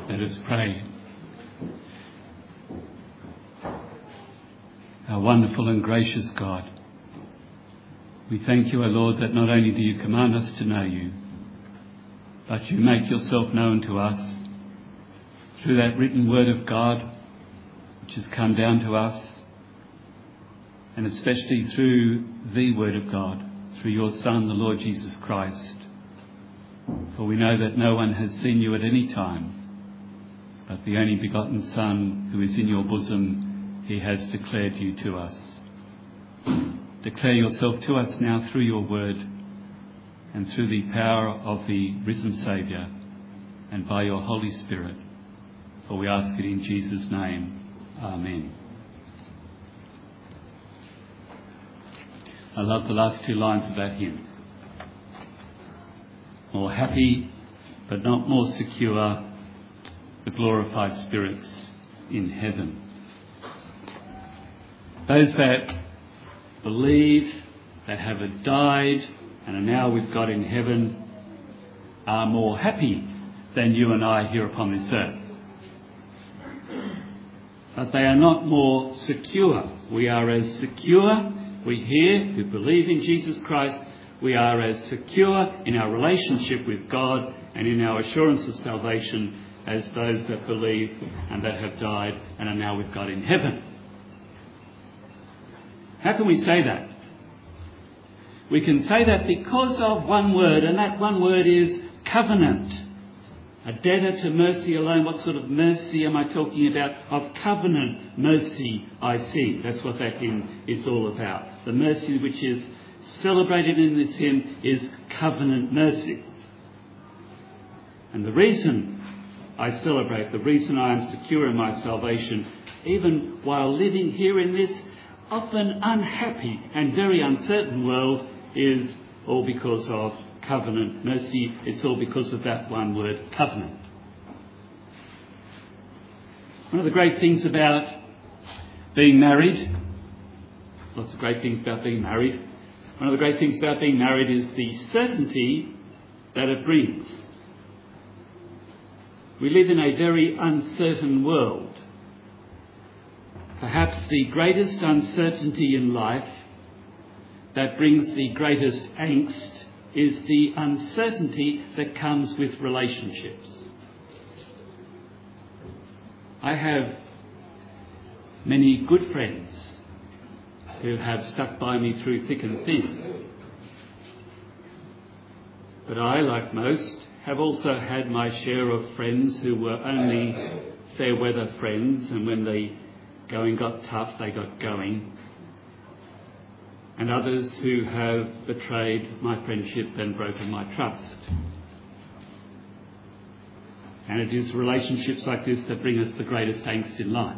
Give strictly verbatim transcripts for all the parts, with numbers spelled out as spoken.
Let us pray. Our wonderful and gracious God, we thank you, O Lord, that not only do you command us to know you, but you make yourself known to us through that written word of God which has come down to us, and especially through the word of God, through your Son, the Lord Jesus Christ. For we know that no one has seen you at any time, but the only begotten Son who is in your bosom, he has declared you to us. Declare yourself to us now through your word and through the power of the risen Saviour and by your Holy Spirit. For we ask it in Jesus' name. Amen. I love the last two lines of that hymn. More happy, but not more secure, the glorified spirits in heaven. Those that believe, that have died and are now with God in heaven, are more happy than you and I here upon this earth. But they are not more secure. We are as secure, we here who believe in Jesus Christ, we are as secure in our relationship with God and in our assurance of salvation as those that believe and that have died and are now with God in heaven. How can we say that? We can say that because of one word, and that one word is covenant. A debtor to mercy alone. What sort of mercy am I talking about? Of covenant mercy I see. That's what that hymn is all about. The mercy which is celebrated in this hymn is covenant mercy. And the reason I celebrate, the reason I am secure in my salvation, even while living here in this often unhappy and very uncertain world, is all because of covenant mercy. It's all because of that one word, covenant. One of the great things about being married, lots of great things about being married, one of the great things about being married is the certainty that it brings. We live in a very uncertain world. Perhaps the greatest uncertainty in life that brings the greatest angst is the uncertainty that comes with relationships. I have many good friends who have stuck by me through thick and thin. But I, like most, have also had my share of friends who were only fair weather friends, and when the going got tough, they got going. And others who have betrayed my friendship and broken my trust. And it is relationships like this that bring us the greatest angst in life.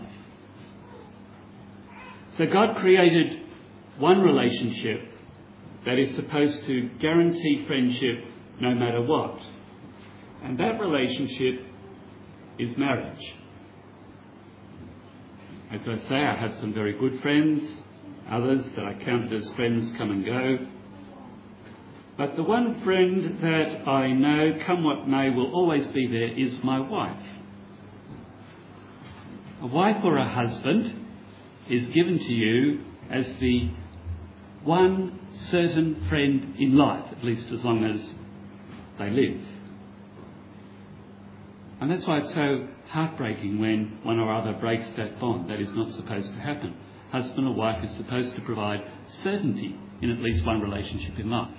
So God created one relationship that is supposed to guarantee friendship no matter what. And that relationship is marriage. As I say, I have some very good friends. Others that I counted as friends come and go. But the one friend that I know, come what may, will always be there is my wife. A wife or a husband is given to you as the one certain friend in life, at least as long as they live. And that's why it's so heartbreaking when one or other breaks that bond. That is not supposed to happen. Husband or wife is supposed to provide certainty in at least one relationship in life.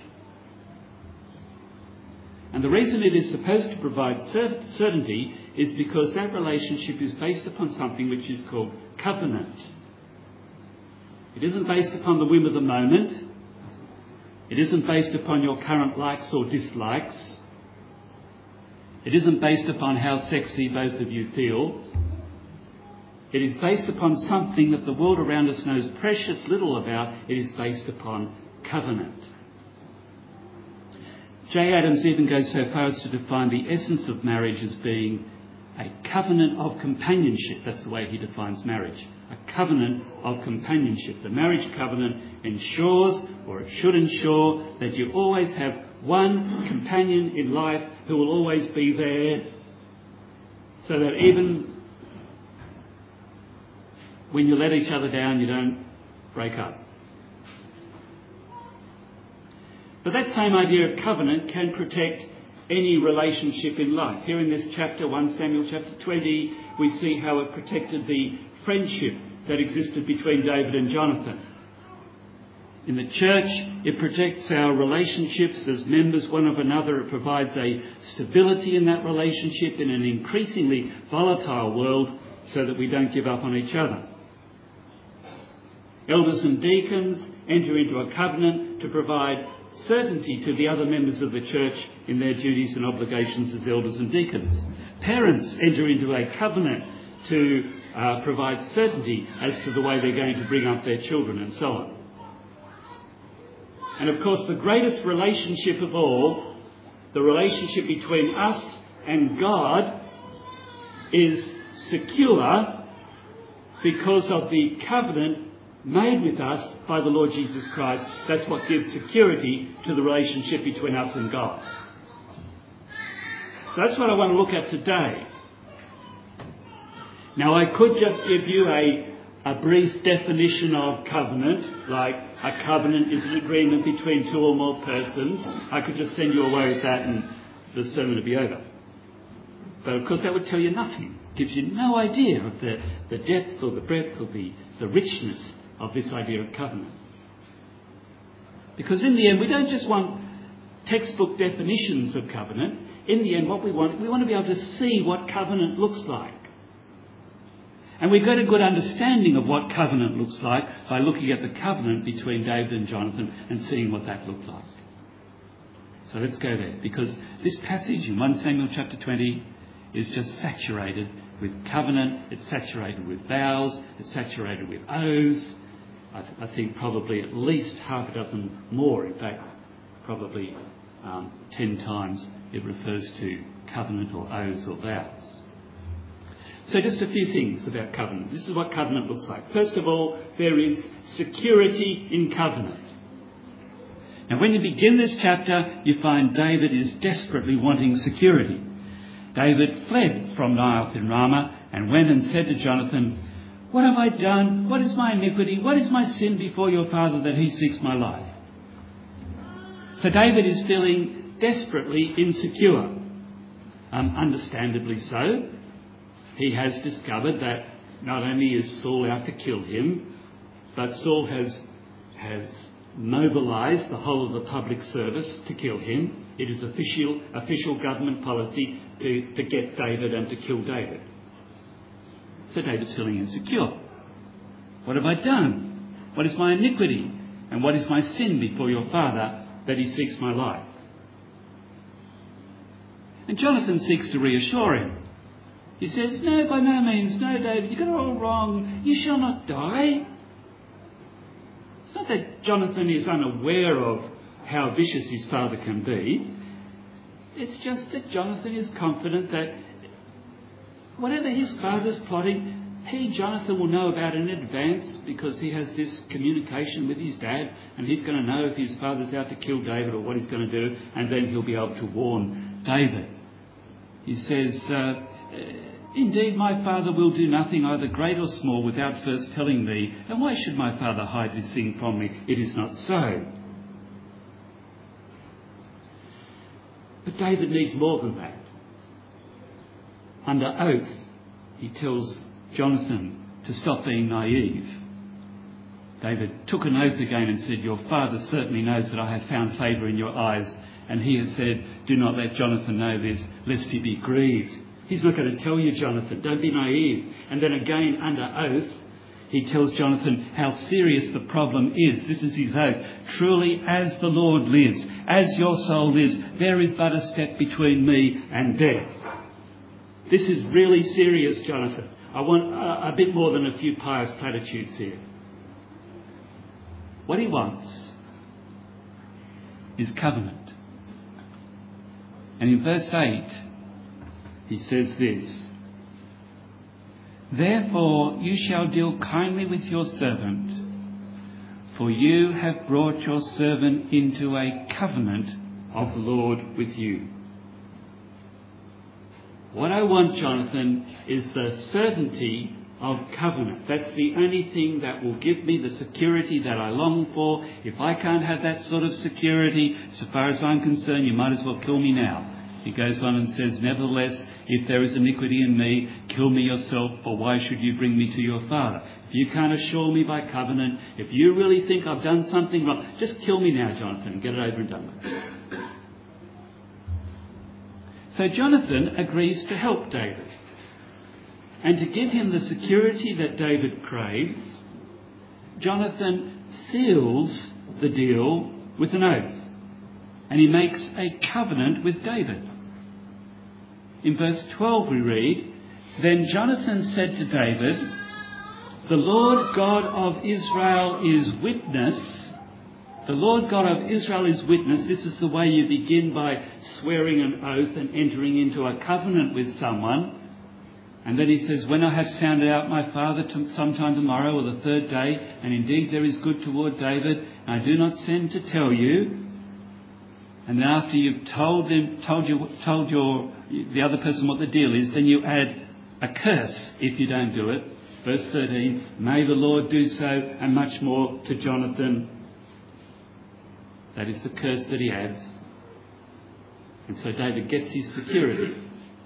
And the reason it is supposed to provide cer- certainty is because that relationship is based upon something which is called covenant. It isn't based upon the whim of the moment. It isn't based upon your current likes or dislikes. It isn't based upon how sexy both of you feel. It is based upon something that the world around us knows precious little about. It is based upon covenant. J. Adams even goes so far as to define the essence of marriage as being a covenant of companionship. That's the way he defines marriage. A covenant of companionship. The marriage covenant ensures, or it should ensure, that you always have one companion in life who will always be there so that even when you let each other down, you don't break up. But that same idea of covenant can protect any relationship in life. Here in this chapter, First Samuel chapter twenty, we see how it protected the friendship that existed between David and Jonathan. In the church, it protects our relationships as members one of another. It provides a stability in that relationship in an increasingly volatile world so that we don't give up on each other. Elders and deacons enter into a covenant to provide certainty to the other members of the church in their duties and obligations as elders and deacons. Parents enter into a covenant to uh, provide certainty as to the way they're going to bring up their children and so on. And of course, the greatest relationship of all, the relationship between us and God, is secure because of the covenant made with us by the Lord Jesus Christ. That's what gives security to the relationship between us and God. So that's what I want to look at today. Now, I could just give you a, a brief definition of covenant, like a covenant is an agreement between two or more persons. I could just send you away with that and the sermon would be over. But of course that would tell you nothing. It gives you no idea of the, the depth or the breadth or the, the richness of this idea of covenant. Because in the end, we don't just want textbook definitions of covenant. In the end, what we want, we want to be able to see what covenant looks like. And we've got a good understanding of what covenant looks like by looking at the covenant between David and Jonathan and seeing what that looked like. So let's go there, because this passage in First Samuel chapter twenty is just saturated with covenant, it's saturated with vows, it's saturated with oaths. I, th- I think probably at least half a dozen more, in fact, probably um, ten times it refers to covenant or oaths or vows. So just a few things about covenant. This is what covenant looks like. First of all, there is security in covenant. Now, when you begin this chapter, you find David is desperately wanting security. David fled from Naioth in Ramah and went and said to Jonathan, "What have I done? What is my iniquity? What is my sin before your father that he seeks my life?" So David is feeling desperately insecure. Um, understandably so. He has discovered that not only is Saul out to kill him, but Saul has, has mobilised the whole of the public service to kill him. It is official, official government policy to, to get David and to kill David. So David's feeling insecure. What have I done? What is my iniquity? And what is my sin before your father that he seeks my life? And Jonathan seeks to reassure him. He says, "No, by no means. No, David, you got it all wrong. You shall not die." It's not that Jonathan is unaware of how vicious his father can be. It's just that Jonathan is confident that whatever his father's plotting, he, Jonathan, will know about in advance because he has this communication with his dad, and he's going to know if his father's out to kill David or what he's going to do, and then he'll be able to warn David. He says, uh, "Indeed, my father will do nothing, either great or small, without first telling me. And why should my father hide this thing from me? It is not so." But David needs more than that. Under oath, he tells Jonathan to stop being naive. David took an oath again and said, "Your father certainly knows that I have found favour in your eyes." And he has said, "Do not let Jonathan know this, lest he be grieved." He's not going to tell you, Jonathan. Don't be naive. And then again, under oath, he tells Jonathan how serious the problem is. This is his oath. "Truly, as the Lord lives, as your soul lives, there is but a step between me and death." This is really serious, Jonathan. I want a, a bit more than a few pious platitudes here. What he wants is covenant. And in verse eight, he says this, "Therefore you shall deal kindly with your servant, for you have brought your servant into a covenant of the Lord with you." What I want, Jonathan, is the certainty of covenant. That's the only thing that will give me the security that I long for. If I can't have that sort of security, so far as I'm concerned, you might as well kill me now. He goes on and says, nevertheless, if there is iniquity in me, kill me yourself, for why should you bring me to your father? If you can't assure me by covenant, if you really think I've done something wrong, just kill me now, Jonathan, and get it over and done with. So Jonathan agrees to help David. And to give him the security that David craves, Jonathan seals the deal with an oath. And he makes a covenant with David. In verse twelve we read, Then Jonathan said to David, The Lord God of Israel is witness. The Lord God of Israel is witness. This is the way you begin, by swearing an oath and entering into a covenant with someone. And then he says, When I have sounded out my father to sometime tomorrow or the third day, and indeed there is good toward David, and I do not send to tell you. And then after you've told them, told you, told your the other person what the deal is, then you add a curse if you don't do it. Verse thirteen, May the Lord do so, and much more to Jonathan. That is the curse that he adds. And so David gets his security.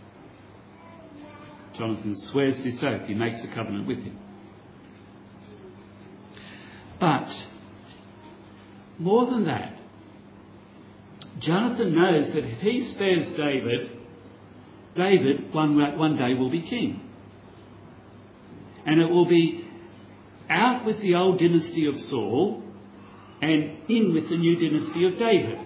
Jonathan swears this oath. He makes a covenant with him. But more than that, Jonathan knows that if he spares David, David one, one day will be king. And it will be out with the old dynasty of Saul and in with the new dynasty of David.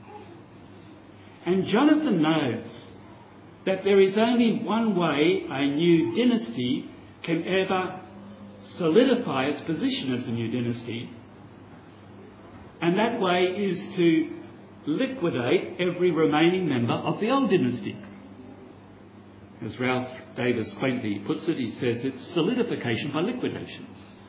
And Jonathan knows that there is only one way a new dynasty can ever solidify its position as a new dynasty. And that way is to liquidate every remaining member of the old dynasty. As Ralph Davis quaintly puts it, he says it's solidification by liquidation.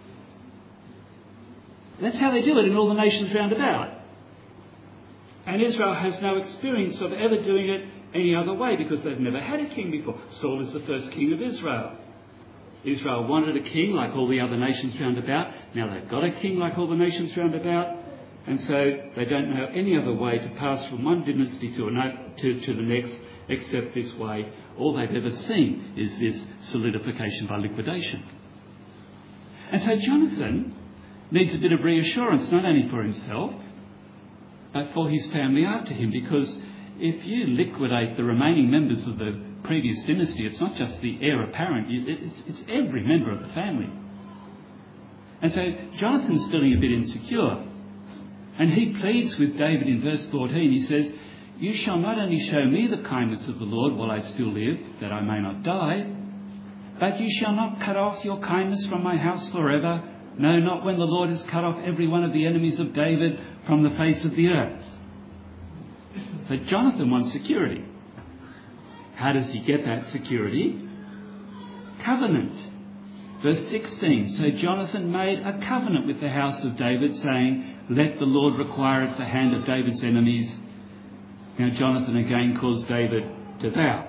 That's how they do it in all the nations round about. And Israel has no experience of ever doing it any other way, because they've never had a king before. Saul is the first king of Israel. Israel wanted a king like all the other nations round about. Now they've got a king like all the nations round about. And so they don't know any other way to pass from one dynasty to, another, to, to the next except this way. All they've ever seen is this solidification by liquidation. And so Jonathan needs a bit of reassurance, not only for himself, but for his family after him, because if you liquidate the remaining members of the previous dynasty, it's not just the heir apparent, it's, it's every member of the family. And so Jonathan's feeling a bit insecure. And he pleads with David in verse fourteen. He says, You shall not only show me the kindness of the Lord while I still live, that I may not die, but you shall not cut off your kindness from my house forever. No, not when the Lord has cut off every one of the enemies of David from the face of the earth. So Jonathan wants security. How does he get that security? Covenant. Verse sixteen. So Jonathan made a covenant with the house of David, saying, Let the Lord require at the hand of David's enemies. Now Jonathan again calls David to vow.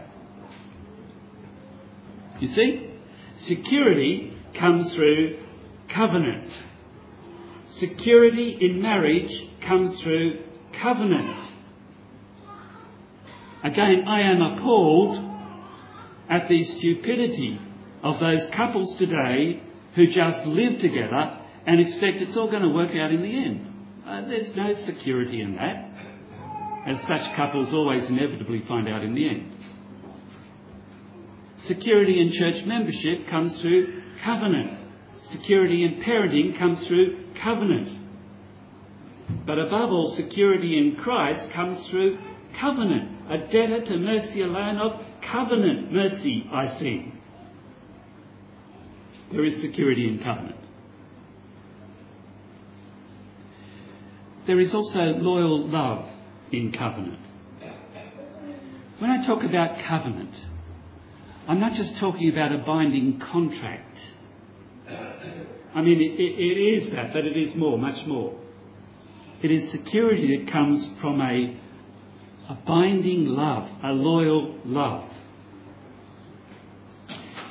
You see? Security comes through covenant. Security in marriage comes through covenant. Again, I am appalled at the stupidity of those couples today who just live together and expect it's all going to work out in the end. Uh, there's no security in that, as such couples always inevitably find out in the end. Security in church membership comes through covenant. Security in parenting comes through covenant. But above all, security in Christ comes through covenant. A debtor to mercy alone, of covenant mercy I sing. There is security in covenant. There is also loyal love in covenant. When I talk about covenant, I'm not just talking about a binding contract. I mean, it, it is that, but it is more, much more. It is security that comes from a, a binding love, a loyal love.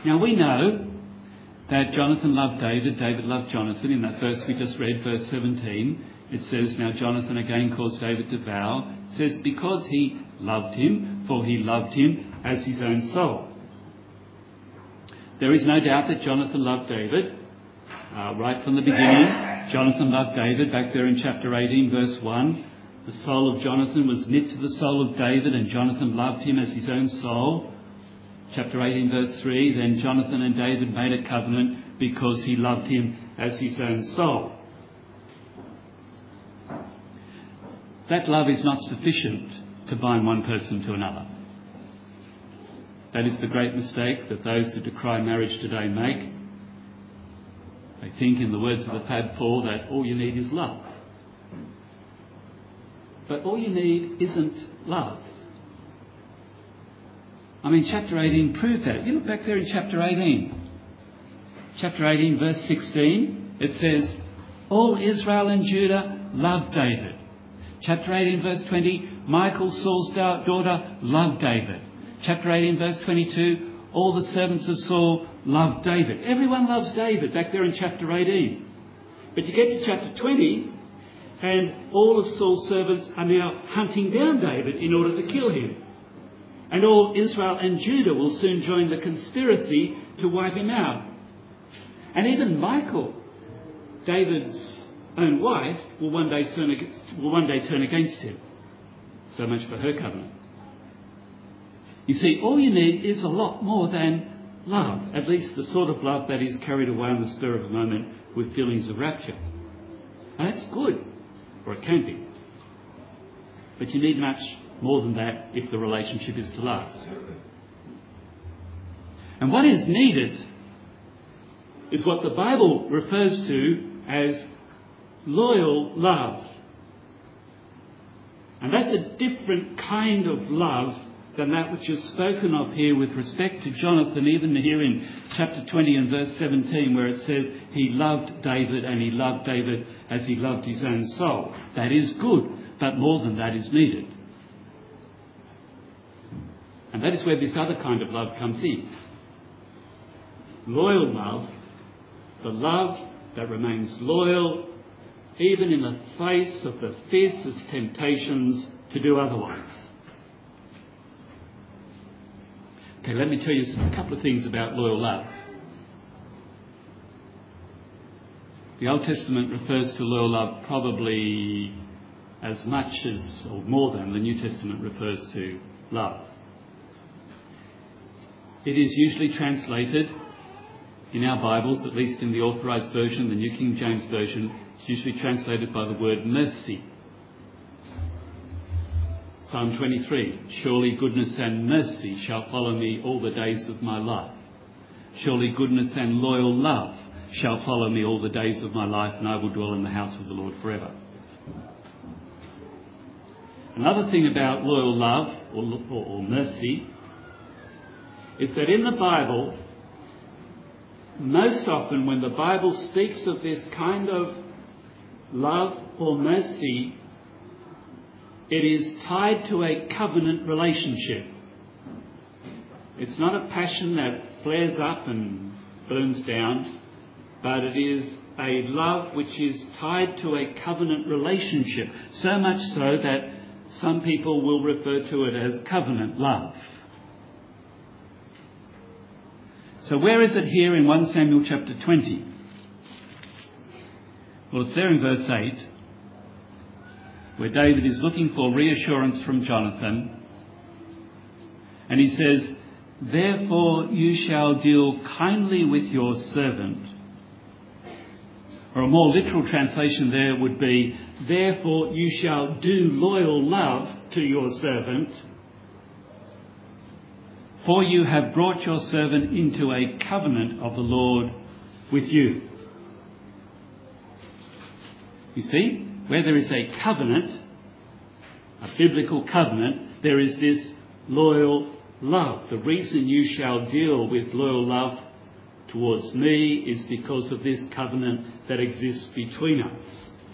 Now we know that Jonathan loved David, David loved Jonathan. In that verse we just read, verse seventeen, it says, now Jonathan again caused David to vow. It says, because he loved him, for he loved him as his own soul. There is no doubt that Jonathan loved David. Uh, right from the beginning, Jonathan loved David. Back there in chapter eighteen, verse one, the soul of Jonathan was knit to the soul of David, and Jonathan loved him as his own soul. Chapter eighteen, verse three, then Jonathan and David made a covenant because he loved him as his own soul. That love is not sufficient to bind one person to another. That is the great mistake that those who decry marriage today make. They think, in the words of the Fab Four, that all you need is love. But all you need isn't love. I mean, chapter eighteen proved that. You look back there in chapter eighteen. Chapter eighteen, verse sixteen, it says, all Israel and Judah loved David. Chapter eighteen, verse twenty, Michal, Saul's daughter, loved David. Chapter eighteen, verse twenty-two, all the servants of Saul loved David. Everyone loves David back there in chapter eighteen. But you get to chapter twenty, and all of Saul's servants are now hunting down David in order to kill him. And all Israel and Judah will soon join the conspiracy to wipe him out. And even Michal, David's own wife, will one day turn against, will one day turn against him. So much for her covenant. You see, all you need is a lot more than love, at least the sort of love that is carried away on the spur of the moment with feelings of rapture. And that's good, or it can be. But you need much more than that if the relationship is to last. And what is needed is what the Bible refers to as loyal love. And that's a different kind of love than that which is spoken of here with respect to Jonathan, even here in chapter twenty and verse seventeen, where it says he loved David and he loved David as he loved his own soul. That is good, but more than that is needed. And that is where this other kind of love comes in. Loyal love, the love that remains loyal even in the face of the fiercest temptations to do otherwise. Okay, let me tell you a couple of things about loyal love. The Old Testament refers to loyal love probably as much as, or more than, the New Testament refers to love. It is usually translated in our Bibles, at least in the Authorised Version, the New King James Version, it's usually translated by the word mercy. Psalm twenty-three, surely goodness and mercy shall follow me all the days of my life. Surely goodness and loyal love shall follow me all the days of my life, and I will dwell in the house of the Lord forever. Another thing about loyal love, or, or, or mercy, is that in the Bible, most often when the Bible speaks of this kind of love or mercy, it is tied to a covenant relationship. It's not a passion that flares up and burns down, but it is a love which is tied to a covenant relationship, so much so that some people will refer to it as covenant love. So where is it here in First Samuel chapter twenty? Well, it's there in verse eight, where David is looking for reassurance from Jonathan. And he says, therefore you shall deal kindly with your servant. Or a more literal translation there would be, therefore you shall do loyal love to your servant, for you have brought your servant into a covenant of the Lord with you. You see, where there is a covenant, a biblical covenant, there is this loyal love. The reason you shall deal with loyal love towards me is because of this covenant that exists between us.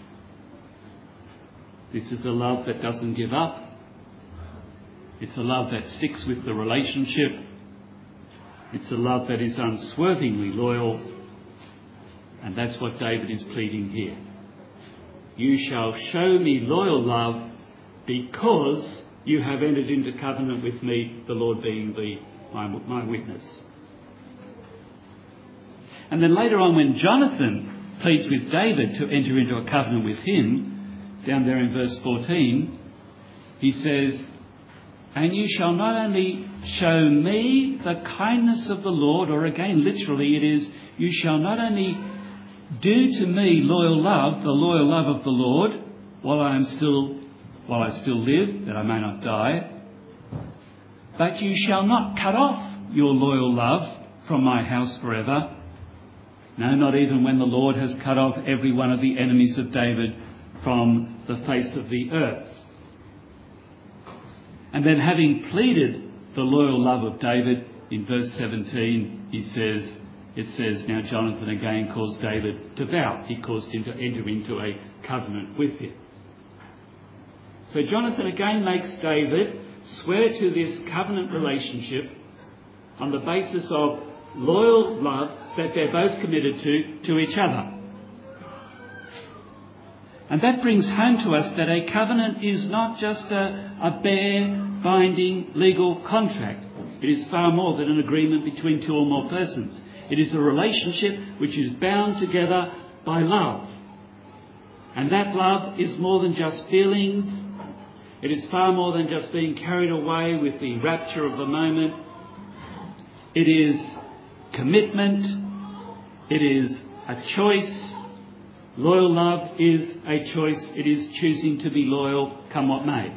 This is a love that doesn't give up. It's a love that sticks with the relationship. It's a love that is unswervingly loyal, and that's what David is pleading here. You shall show me loyal love because you have entered into covenant with me, the Lord being the, my, my witness. And then later on, when Jonathan pleads with David to enter into a covenant with him, down there in verse fourteen, he says, and you shall not only show me the kindness of the Lord, or again, literally it is, you shall not only do to me loyal love, the loyal love of the Lord, while I am still, while I still live, that I may not die, but you shall not cut off your loyal love from my house forever. No, not even when the Lord has cut off every one of the enemies of David from the face of the earth. And then, having pleaded the loyal love of David, in verse seventeen, he says, it says, now Jonathan again caused David to vow. He caused him to enter into a covenant with him. So Jonathan again makes David swear to this covenant relationship on the basis of loyal love that they're both committed to, to each other. And that brings home to us that a covenant is not just a, a bare, binding legal contract. It is far more than an agreement between two or more persons. It is a relationship which is bound together by love. And that love is more than just feelings. It is far more than just being carried away with the rapture of the moment. It is commitment. It is a choice. Loyal love is a choice. It is choosing to be loyal, come what may.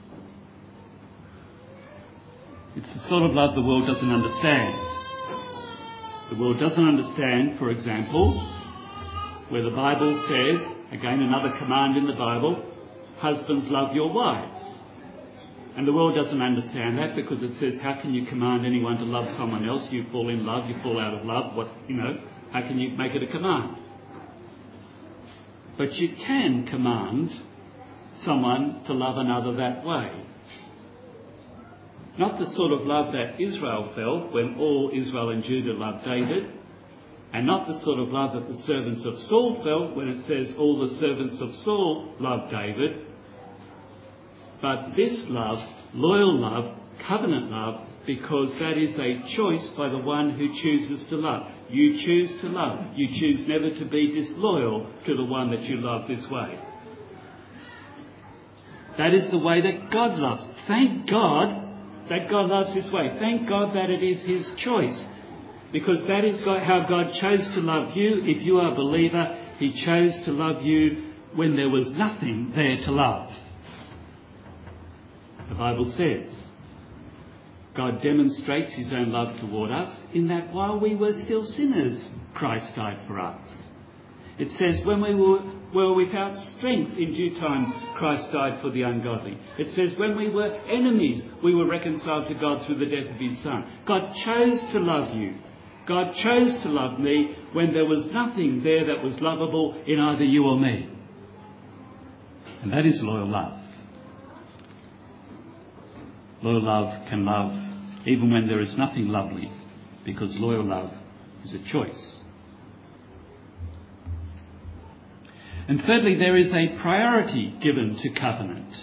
It's the sort of love the world doesn't understand. The world doesn't understand, for example, where the Bible says, again another command in the Bible, husbands love your wives. And the world doesn't understand that because it says, how can you command anyone to love someone else? You fall in love, you fall out of love. What, you know, how can you make it a command? But you can command someone to love another that way. Not the sort of love that Israel felt when all Israel and Judah loved David, and not the sort of love that the servants of Saul felt when it says all the servants of Saul loved David. But this love, loyal love, covenant love, because that is a choice by the one who chooses to love. You choose to love. You choose never to be disloyal to the one that you love this way. That is the way that God loves. Thank God that God loves this way. Thank God that it is his choice. Because that is God, how God chose to love you. If you are a believer, he chose to love you when there was nothing there to love. The Bible says God demonstrates his own love toward us in that while we were still sinners, Christ died for us. It says when we were, were without strength, in due time, Christ died for the ungodly. It says when we were enemies, we were reconciled to God through the death of his Son. God chose to love you. God chose to love me when there was nothing there that was lovable in either you or me. And that is loyal love. Loyal love can love even when there is nothing lovely, because loyal love is a choice. And thirdly, there is a priority given to covenant.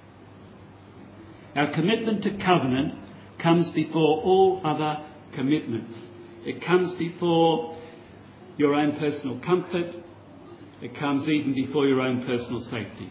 Our commitment to covenant comes before all other commitments. It comes before your own personal comfort. It comes even before your own personal safety.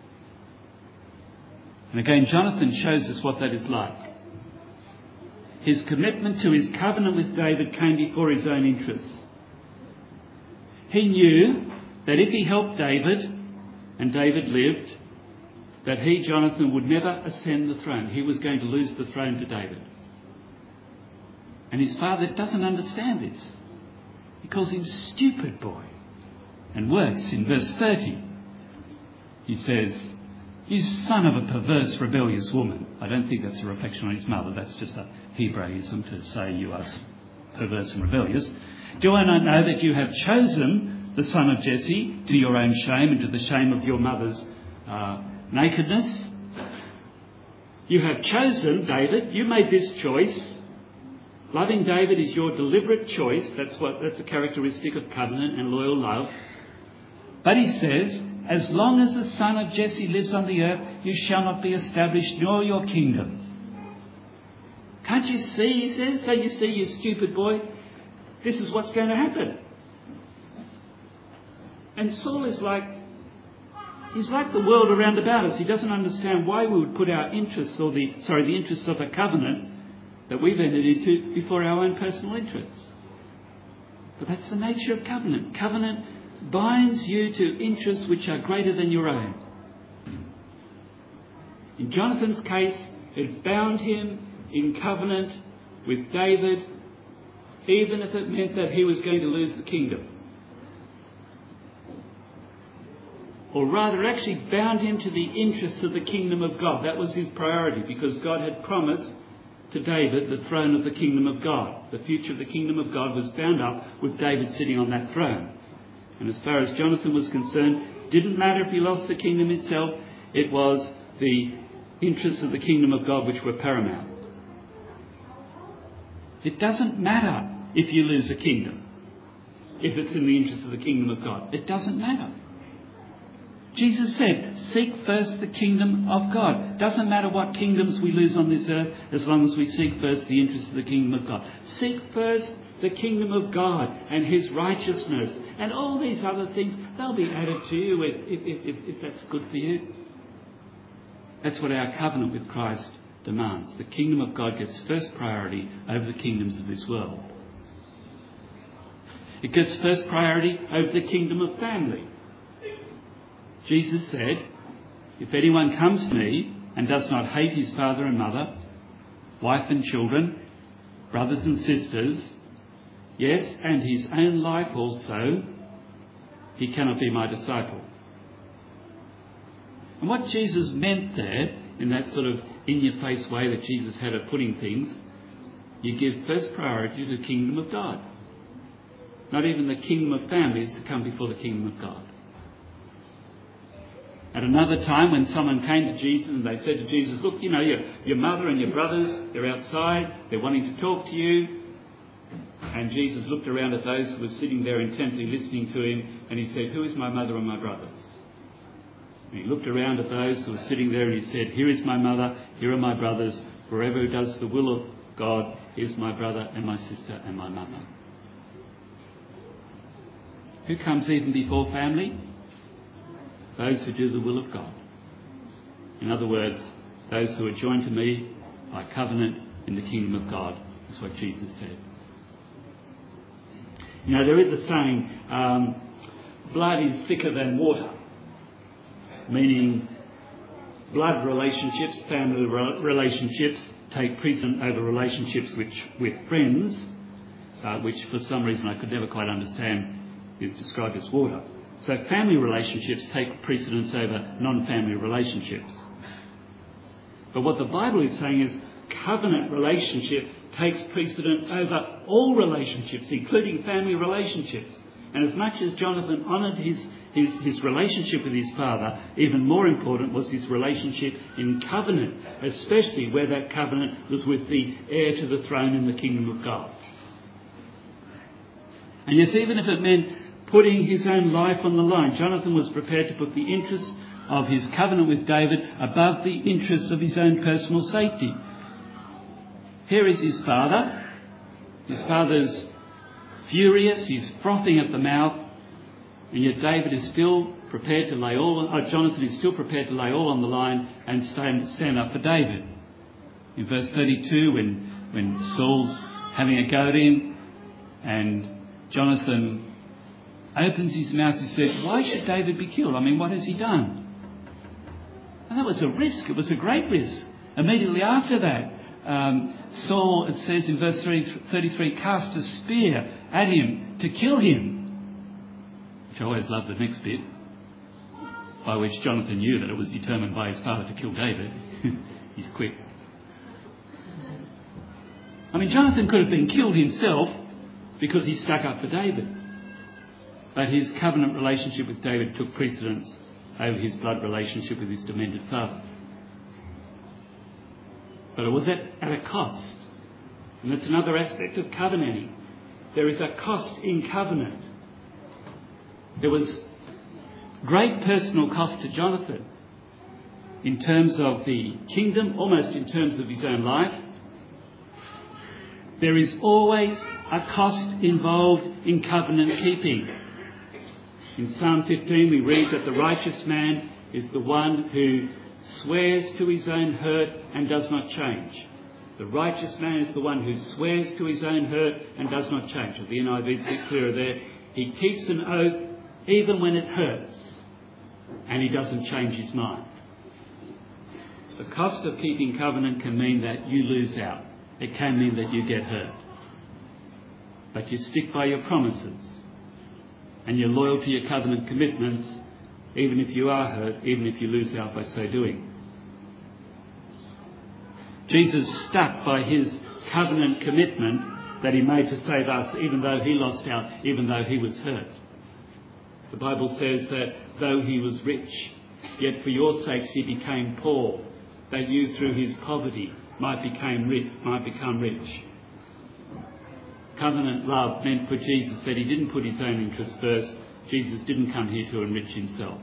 And again, Jonathan shows us what that is like. His commitment to his covenant with David came before his own interests. He knew that if he helped David, and David lived, that he, Jonathan, would never ascend the throne. He was going to lose the throne to David. And his father doesn't understand this. He calls him stupid boy. And worse, in verse thirty, he says, you son of a perverse, rebellious woman. I don't think that's a reflection on his mother. That's just a Hebraism to say you are perverse and rebellious. Do I not know that you have chosen the son of Jesse to your own shame and to the shame of your mother's uh, nakedness? You have chosen, David, you made this choice. Loving David is your deliberate choice. That's what that's a characteristic of covenant and loyal love. But he says, as long as the son of Jesse lives on the earth, you shall not be established, nor your kingdom. Can't you see, he says, don't you see, you stupid boy? This is what's going to happen. And Saul is like, he's like the world around about us. He doesn't understand why we would put our interests, or the, sorry, the interests of a covenant that we've entered into before our own personal interests. But that's the nature of covenant. Covenant binds you to interests which are greater than your own. In Jonathan's case, it bound him in covenant with David, even if it meant that he was going to lose the kingdom. Or rather, actually bound him to the interests of the kingdom of God. That was his priority, because God had promised to David the throne of the kingdom of God. The future of the kingdom of God was bound up with David sitting on that throne. And as far as Jonathan was concerned, it didn't matter if he lost the kingdom itself. It was the interests of the kingdom of God which were paramount. It doesn't matter if you lose a kingdom, if it's in the interest of the kingdom of God. It doesn't matter. Jesus said, seek first the kingdom of God. Doesn't matter what kingdoms we lose on this earth, as long as we seek first the interest of the kingdom of God. Seek first the kingdom of God and his righteousness. And all these other things, they'll be added to you if, if, if, if that's good for you. That's what our covenant with Christ demands. The kingdom of God gets first priority over the kingdoms of this world. It gets first priority over the kingdom of family. Jesus said, if anyone comes to me and does not hate his father and mother, wife and children, brothers and sisters, yes, and his own life also, he cannot be my disciple. And what Jesus meant there, in that sort of in-your-face way that Jesus had of putting things, you give first priority to the kingdom of God. Not even the kingdom of families to come before the kingdom of God. At another time, when someone came to Jesus and they said to Jesus, look, you know, your, your mother and your brothers, they're outside, they're wanting to talk to you. And Jesus looked around at those who were sitting there intently listening to him, and he said, who is my mother and my brothers? And he looked around at those who were sitting there and he said, here is my mother, here are my brothers. Whoever who does the will of God is my brother and my sister and my mother. Who comes even before family? Those who do the will of God. In other words, those who are joined to me by covenant in the kingdom of God, is what Jesus said. You know, there is a saying, um, blood is thicker than water, meaning blood relationships, family relationships take precedent over relationships which, with friends, uh, which for some reason I could never quite understand is described as water. So family relationships take precedence over non-family relationships. But what the Bible is saying is covenant relationship takes precedence over all relationships, including family relationships. And as much as Jonathan honoured his, his, his relationship with his father, even more important was his relationship in covenant, especially where that covenant was with the heir to the throne in the kingdom of God. And yes, even if it meant putting his own life on the line, Jonathan was prepared to put the interests of his covenant with David above the interests of his own personal safety. Here is his father. His father's furious, he's frothing at the mouth, and yet David is still prepared to lay all, oh, Jonathan is still prepared to lay all on the line and stand, stand up for David. In verse thirty-two, when, when Saul's having a go at him, and Jonathan opens his mouth, he says, why should David be killed? I mean, what has he done? And that was a risk. It was a great risk. Immediately after that, um, Saul, it says in verse thirty-three, cast a spear at him to kill him. Which I always love the next bit, by which Jonathan knew that it was determined by his father to kill David. He's quick. I mean, Jonathan could have been killed himself because he stuck up for David. But his covenant relationship with David took precedence over his blood relationship with his demented father. But it was at, at a cost. And that's another aspect of covenanting. There is a cost in covenant. There was great personal cost to Jonathan in terms of the kingdom, almost in terms of his own life. There is always a cost involved in covenant keeping. In Psalm fifteen we read that the righteous man is the one who swears to his own hurt and does not change. The righteous man is the one who swears to his own hurt and does not change. Or the N I V is a bit clearer there. He keeps an oath even when it hurts, and he doesn't change his mind. The cost of keeping covenant can mean that you lose out. It can mean that you get hurt. But you stick by your promises, and you're loyal to your covenant commitments, even if you are hurt, even if you lose out by so doing. Jesus stuck by his covenant commitment that he made to save us, even though he lost out, even though he was hurt. The Bible says that though he was rich, yet for your sakes he became poor, that you through his poverty might become rich. Might become rich. Covenant love meant for Jesus that he didn't put his own interests first. Jesus didn't come here to enrich himself.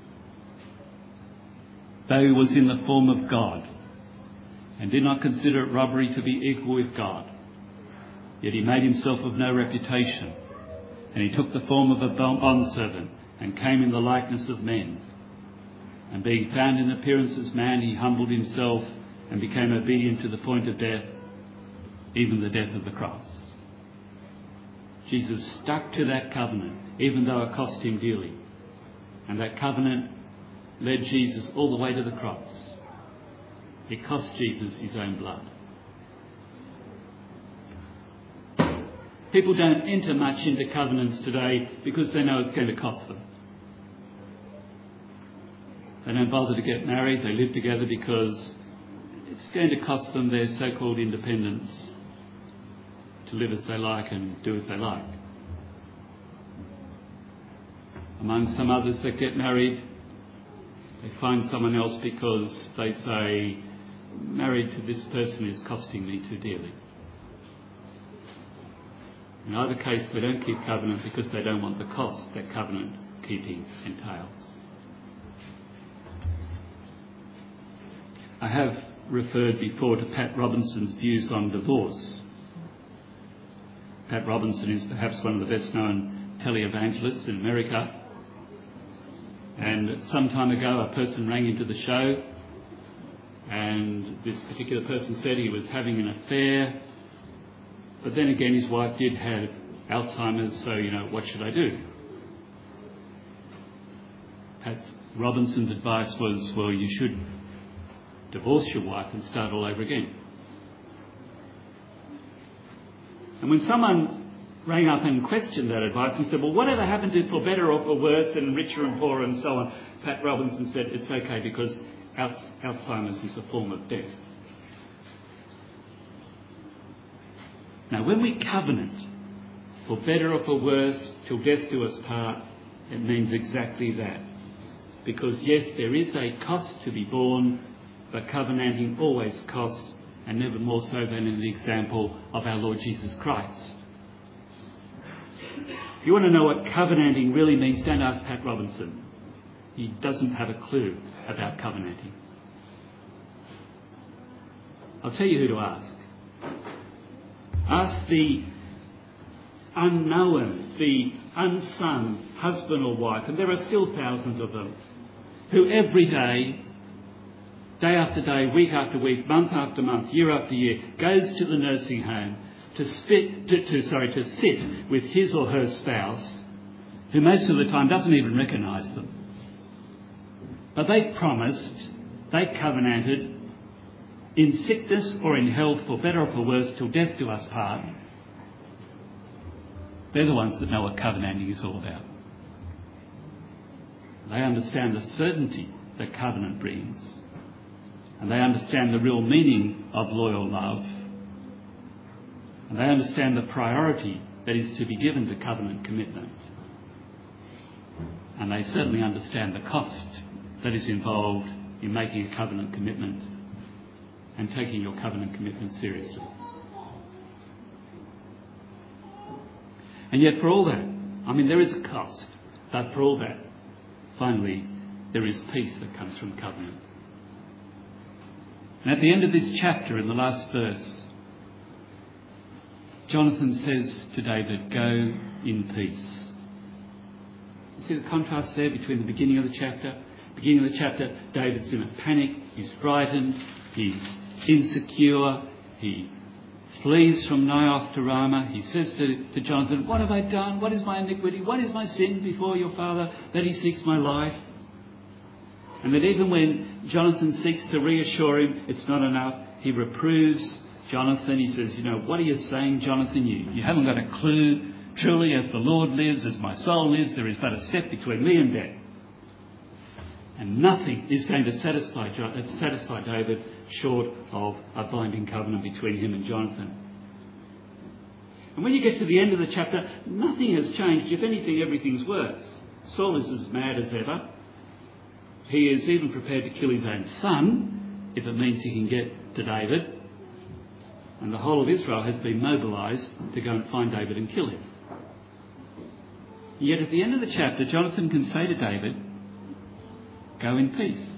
Though he was in the form of God and did not consider it robbery to be equal with God, yet he made himself of no reputation, and he took the form of a bondservant and came in the likeness of men. And being found in appearance as man, he humbled himself and became obedient to the point of death, even the death of the cross. Jesus stuck to that covenant, even though it cost him dearly. And that covenant led Jesus all the way to the cross. It cost Jesus his own blood. People don't enter much into covenants today because they know it's going to cost them. They don't bother to get married. They live together because it's going to cost them their so-called independence to live as they like and do as they like. Among some others that get married, they find someone else because they say, married to this person is costing me too dearly. In either case, they don't keep covenant because they don't want the cost that covenant keeping entails. I have referred before to Pat Robinson's views on divorce. Pat Robinson is perhaps one of the best known televangelists in America. And some time ago a person rang into the show, and this particular person said he was having an affair, but then again his wife did have Alzheimer's, so, you know, what should I do? Pat Robinson's advice was, well, you should divorce your wife and start all over again. And when someone rang up and questioned that advice and said, well, whatever happened to for better or for worse and richer and poorer and so on, Pat Robinson said it's okay because Alzheimer's is a form of death. Now, when we covenant for better or for worse till death do us part, it means exactly that. Because yes, there is a cost to be borne, but covenanting always costs, and never more so than in the example of our Lord Jesus Christ. If you want to know what covenanting really means, don't ask Pat Robinson. He doesn't have a clue about covenanting. I'll tell you who to ask. Ask the unknown, the unsung husband or wife, and there are still thousands of them, who every day, day after day, week after week, month after month, year after year, goes to the nursing home to, spit, to, to, sorry, to sit with his or her spouse, who most of the time doesn't even recognise them. But they promised, they covenanted, in sickness or in health, for better or for worse, till death do us part. They're the ones that know what covenanting is all about. They understand the certainty that covenant brings, and they understand the real meaning of loyal love, and they understand the priority that is to be given to covenant commitment. And they certainly understand the cost that is involved in making a covenant commitment and taking your covenant commitment seriously. And yet for all that, I mean, there is a cost, but for all that, finally, there is peace that comes from covenant. And at the end of this chapter, in the last verse, Jonathan says to David, "Go in peace." You see the contrast there between the beginning of the chapter? Beginning of the chapter, David's in a panic, he's frightened, he's insecure, he flees from Naioth to Ramah. He says to, to Jonathan, "What have I done? What is my iniquity? What is my sin before your father that he seeks my life?" And that even when Jonathan seeks to reassure him, it's not enough. He reproves Jonathan. He says, "You know, what are you saying, Jonathan? You, you haven't got a clue. Truly, as the Lord lives, as my soul lives, there is but a step between me and death." And nothing is going to satisfy, satisfy David short of a binding covenant between him and Jonathan. And when you get to the end of the chapter, nothing has changed. If anything, everything's worse. Saul is as mad as ever. He is even prepared to kill his own son if it means he can get to David. And the whole of Israel has been mobilised to go and find David and kill him. Yet at the end of the chapter, Jonathan can say to David, "Go in peace."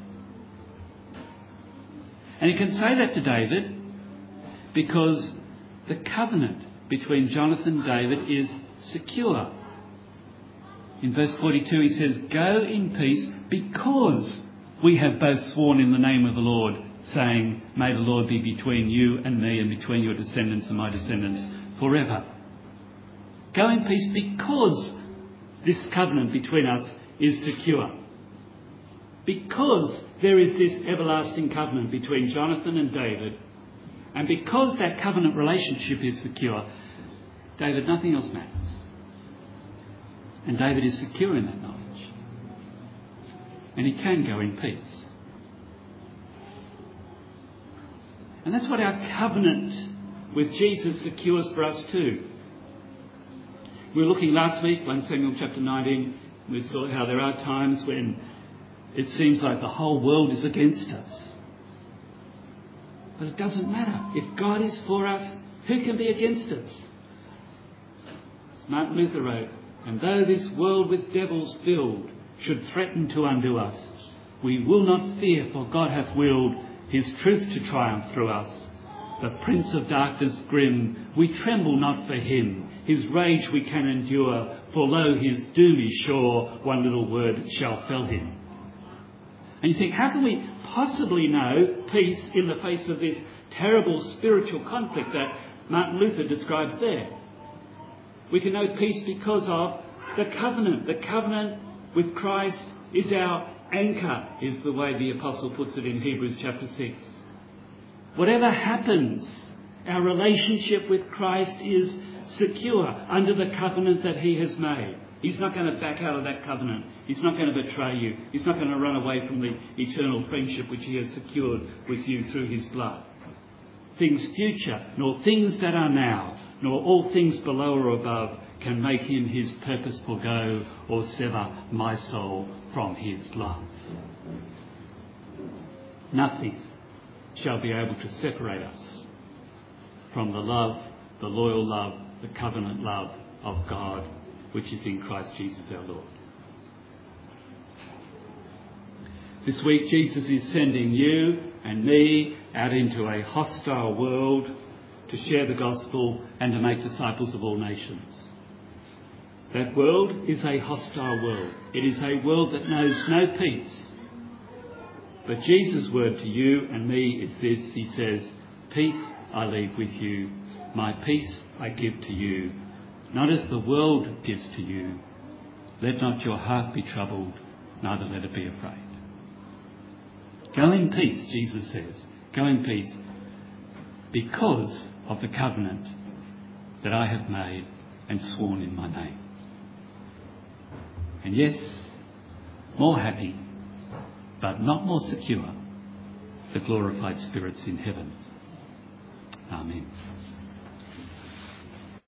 And he can say that to David because the covenant between Jonathan and David is secure. In verse forty-two he says, "Go in peace because we have both sworn in the name of the Lord, saying, may the Lord be between you and me and between your descendants and my descendants forever." Go in peace because this covenant between us is secure. Because there is this everlasting covenant between Jonathan and David, and because that covenant relationship is secure, David, nothing else matters. And David is secure in that knowledge. And he can go in peace. And that's what our covenant with Jesus secures for us too. We were looking last week, First Samuel chapter nineteen, we saw how there are times when it seems like the whole world is against us. But it doesn't matter. If God is for us, who can be against us? As Martin Luther wrote, "And though this world with devils filled should threaten to undo us, we will not fear, for God hath willed his truth to triumph through us. The prince of darkness grim, we tremble not for him. His rage we can endure, for lo, his doom is sure, one little word shall fell him." And you think, how can we possibly know peace in the face of this terrible spiritual conflict that Martin Luther describes there? We can know peace because of the covenant. The covenant with Christ is our anchor, is the way the apostle puts it in Hebrews chapter six. Whatever happens, our relationship with Christ is secure under the covenant that he has made. He's not going to back out of that covenant. He's not going to betray you. He's not going to run away from the eternal friendship which he has secured with you through his blood. Things future, nor things that are now, nor all things below or above can make him his purpose forgo or sever my soul from his love. Nothing shall be able to separate us from the love, the loyal love, the covenant love of God, which is in Christ Jesus our Lord. This week Jesus is sending you and me out into a hostile world to share the gospel and to make disciples of all nations. That world is a hostile world. It is a world that knows no peace. But Jesus' word to you and me is this. He says, "Peace I leave with you. My peace I give to you. Not as the world gives to you. Let not your heart be troubled, neither let it be afraid." Go in peace, Jesus says. Go in peace because of the covenant that I have made and sworn in my name. And yes, more happy, but not more secure, the glorified spirits in heaven. Amen.